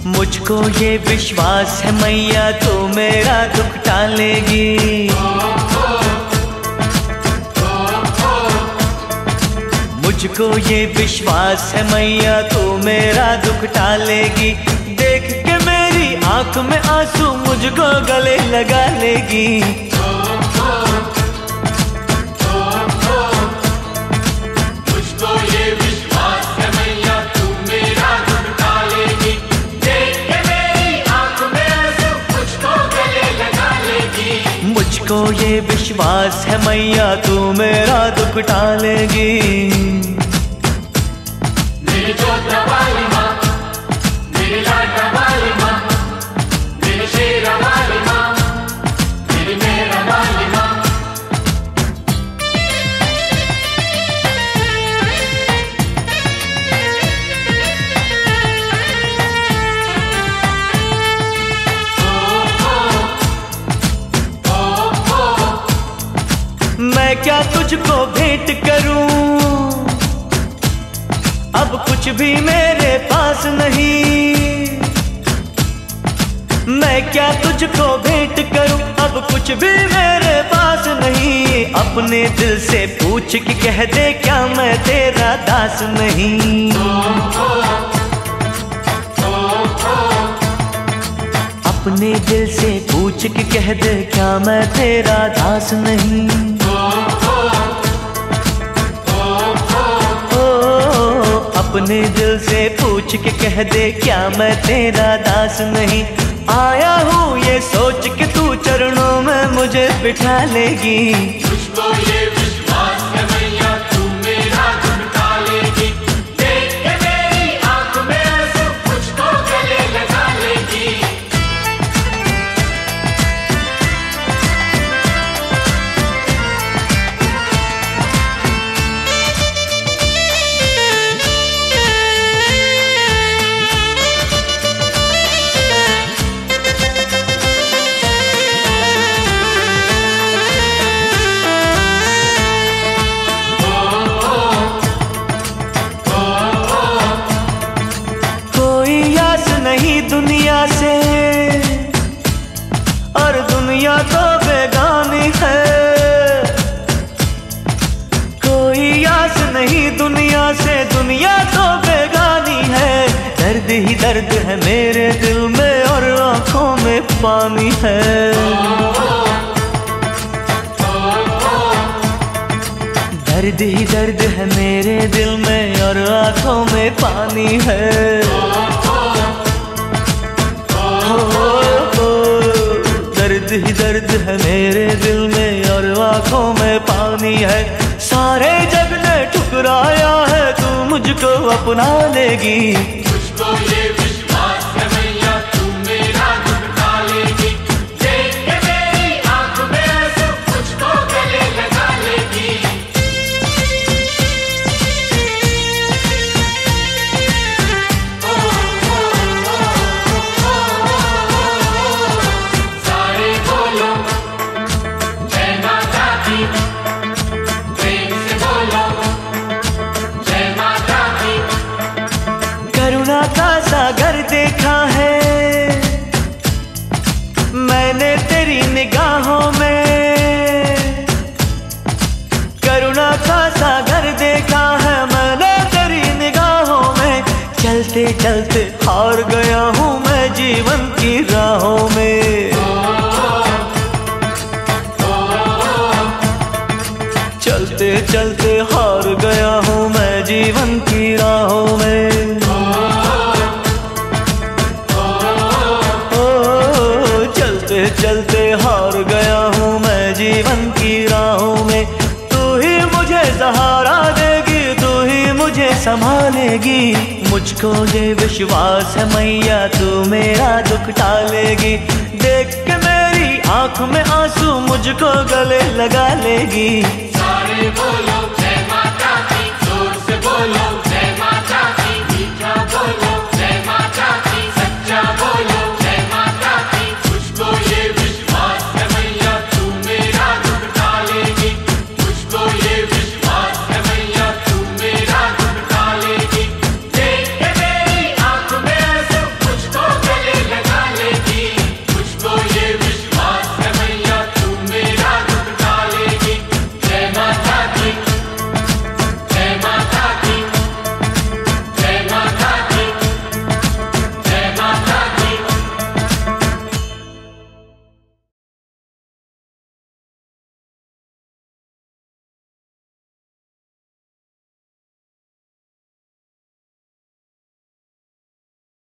मुझको ये विश्वास है मैया तू मेरा दुख टालेगी। मुझको ये विश्वास है मैया तू मेरा दुख टालेगी। देख के मेरी आंख में आंसू मुझको गले लगा लेगी। मुझको ये विश्वास है मैया तू मेरा दुख टालेगी। मेरी जोधा वाली माँ, मेरी लाडा वाली माँ, मेरी शेरा वाली माँ, मेरी मेरा वाली माँ। मैं क्या तुझको भेंट करूं, अब कुछ भी मेरे पास नहीं। मैं क्या तुझको भेंट करूं, अब कुछ भी मेरे पास नहीं। अपने दिल से पूछ के कह दे क्या मैं तेरा दास नहीं। अपने दिल से पूछ के कह दे क्या मैं तेरा दास नहीं। अपने दिल से पूछ के कह दे क्या मैं तेरा दास नहीं। आया हूँ ये सोच के तू चरणों में मुझे बिठा लेगी। मुझको ये विश्वास है मैया तू मेरा दुख टालेगी। देख के मेरी आंख में आंसू मुझको गले लगा लेगी। नहीं दुनिया से और दुनिया तो बेगानी है। कोई आस नहीं दुनिया से, दुनिया तो बेगानी है। दर्द ही दर्द है मेरे दिल में और आंखों में पानी है। दर्द ही दर्द है मेरे दिल में और आंखों में पानी है। दर्द ही दर्द है मेरे दिल में और आंखों में पानी है। सारे जग ने ठुकराया है तू मुझको अपना लेगी। मुझको ये विश्वास है मैया तू मेरा दुख टालेगी। देख के मेरी आंख में आंसू मुझको गले लगा लेगी। करुणा का सागर देखा है मैंने तेरी निगाहों में। करुणा का सागर देखा है मैंने तेरी निगाहों में। चलते चलते हार गया हूँ मैं जीवन की राहों में। चलते चलते हार गया हूँ मैं जीवन की राहों में। चलते हार गया हूँ मैं जीवन की राहों में। तू ही मुझे सहारा देगी, तू ही मुझे संभालेगी। मुझको ये विश्वास है मैया तू मेरा दुख टालेगी। देख के मेरी आंख में आंसू मुझको गले लगा लेगी। सारे बोलो